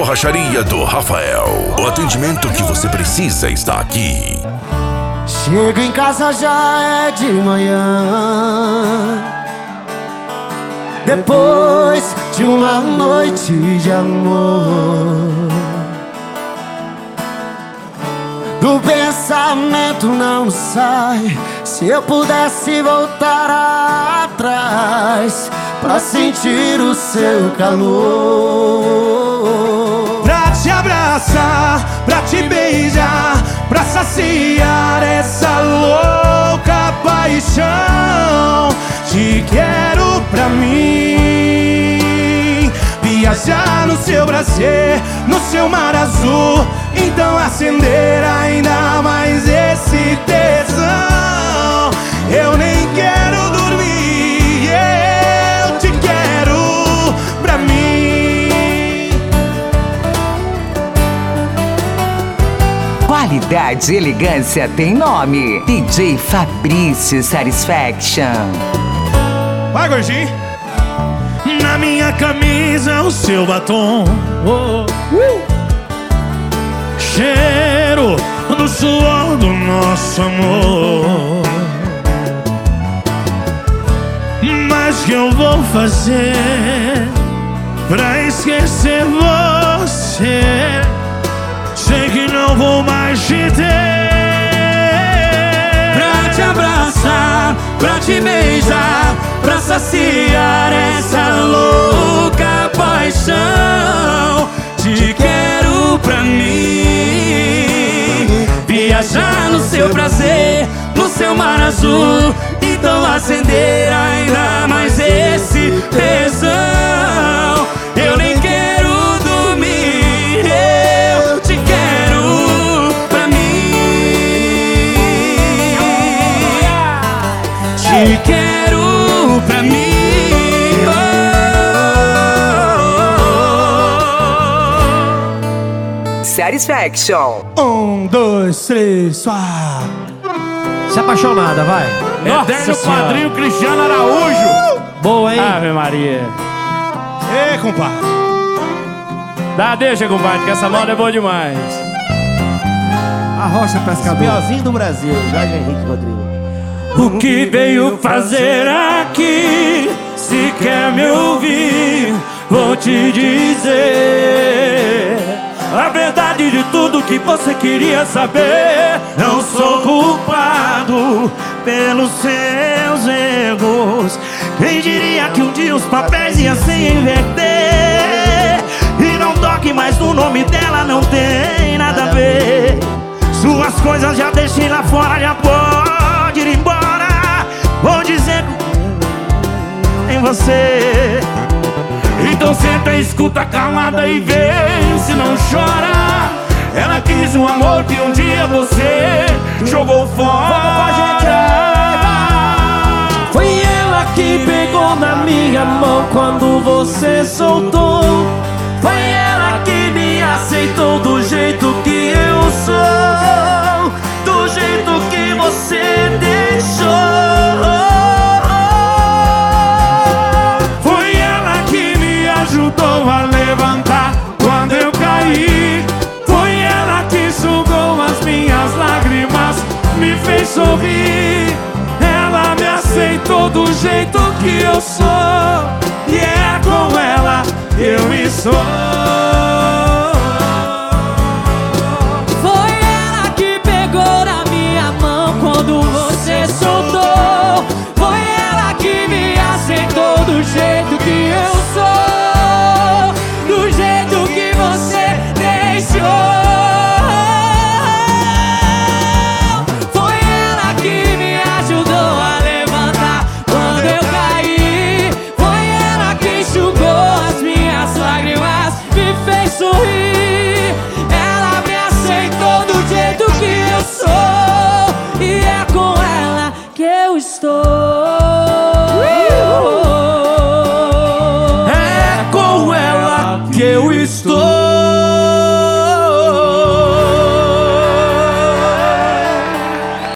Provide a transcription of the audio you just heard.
Borracharia do Rafael. O atendimento que você precisa está aqui. Chego em casa já é de manhã, depois de uma noite de amor. Do pensamento não sai. Se eu pudesse voltar atrás pra sentir o seu calor, pra te abraçar, pra te beijar, pra saciar essa louca paixão. Te quero pra mim, viajar no seu prazer, no seu mar azul. Então acender ainda mais esse tesão. Eu nem quero dormir, eu te quero pra mim. Qualidade e elegância tem nome. DJ Fabrício Satisfaction. Vai, gordinho. Na minha camisa o seu batom, cheiro do suor do nosso amor. Mas que eu vou fazer pra esquecer você? Sei que não vou mais te ter. pra te abraçar, pra te beijar, pra saciar essa louca paixão. Te quero pra mim, viajar no seu prazer, no seu mar azul. Então acender ainda mais esse tesão. Eu nem quero dormir, eu te quero pra mim. Te quero pra mim. Satisfaction. 1, 2, 3, suá. Se apaixonada, vai. Eterno Padrinho Cristiano Araújo. Boa, hein? Ave Maria. Ei, compadre. Deixa, compadre, que essa moda é boa demais. A Rocha Pescador. Piorzinho do Brasil, Jorge Henrique Rodrigues. O que veio fazer aqui? Se quer me ouvir, vou te dizer a verdade de tudo que você queria saber. Não sou culpado pelos seus erros. Quem diria que um dia os papéis iam se inverter? E não toque mais no nome dela, não tem nada a ver. Suas coisas já deixei lá fora, já pode ir embora. Vou dizer em você. Então senta, escuta calada e vê se não chora. Ela quis um amor que um dia você jogou fora. Foi ela que pegou na minha mão quando você soltou. Foi ela que me aceitou do jeito que eu sou, do jeito que você deixou. Foi ela que me ajudou a levantar quando eu caí. Foi ela que sugou as minhas lágrimas, me fez sorrir. Ela me aceitou do jeito que eu sou, e é com ela eu estou.